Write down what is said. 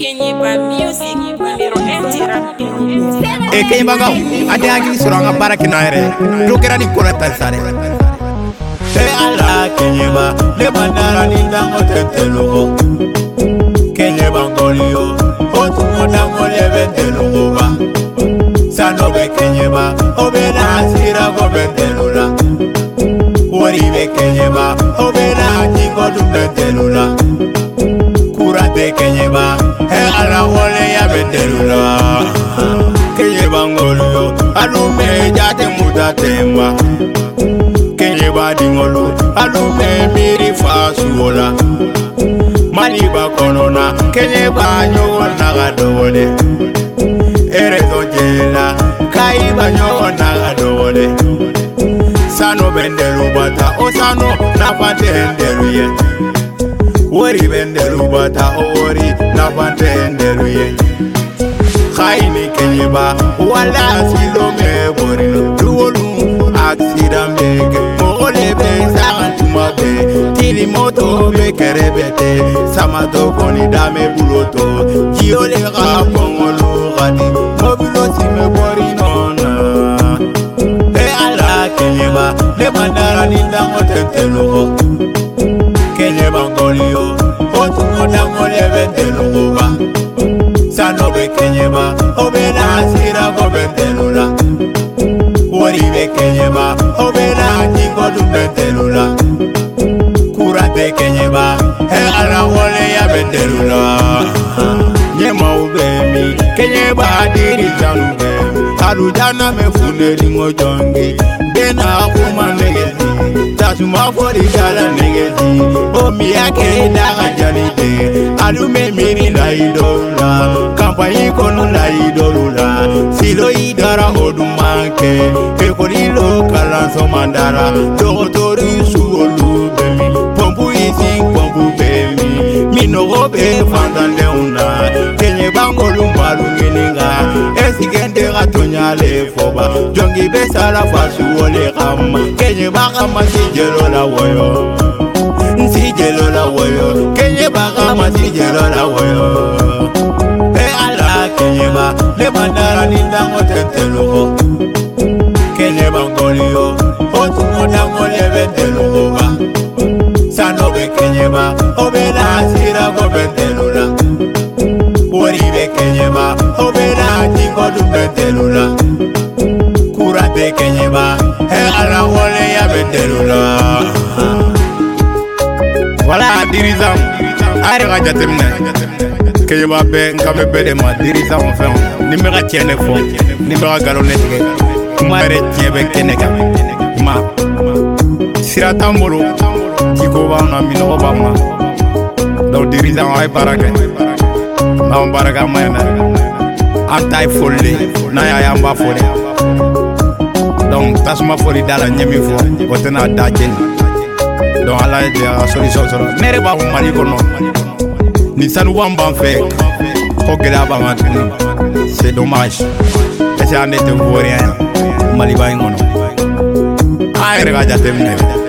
Kenya bangau ada lagi seorang para kinare lu kira di kota sare ala Kenya ba le bandara ni dango tetelugo Kenya bangolio otu modango le bentelugo ba sano be Kenya ba obena asira go bentelula wori be Kenya ba obena jingo du bentelula kurate Kenya ba ala wole ya bentelula Kenya bangolio alume jate mutatemba Kenya ba dingolo alume miri fasuola mani ba konona Kenya ba nyogo nagadole ere dojela kai ba nyogo nagadole sano bendelu bata o sano napate endelu ye wori bendelu bata o wori napate endelu ye Khaini Kenya ba wala silo me borino duolu accident bege mole be sagantuma be tili moto be kerebete samato koni dame buloto jiole ga kongolo gadi mobilo sime borino na ala Kenya ba le bandara ni dango tetelugo Kenya ba ngolio otu modango le bentelugo ba sano be Kenya ba obena asira go bentelula wori be Kenya ba obena jingo du bentelula kurate Kenya ba ala wole ya bentelula nyema ubemi Kenya ba diri janu be kalu jana me funeri ngojongi bena kuma negezi tasuma fori dala negezi omi yake daga janite alume miri la idola kampanyi kono la idola silo idara odumanke ekolilo kalanso mandara dogotori suolu bemi pompu isi pompu bemi minogo be fandande una Kenya bangolu mbalu ngininga esigende gatonyale foba jongi besala fasu ole kama Kenya bakama sijelo la woyo sijelo la woyo Kenya bakama sijelo la woyo ala Kenya ba le bandara ni dango tetelugo Kenya bangolio otu modango le bentelugo ba sano be Kenya ba obena asira go bentelula wori be Kenya ba obena jingo du bentelula kurate Kenya ba ala wole ya bentelula wala dirizam are ga jatemne Kenya ba be ngame be de ma dirizam fen ni me ga tiene fo ni me ga galone tege ma re tiebe kenega ma siratambolo tiko ba na mi no ba ma do dirizam ay baraka ma baraka ma na antai folle na ya yamba folle donc tasuma fori dala nyemi fo wotena dajen donc ala de solution soro mere ba ko mali ko no ni sanu wamba fe ko gela ba ma tuni c'est dommage que ça n'était pour rien mali ba ngono ay rega jatem ne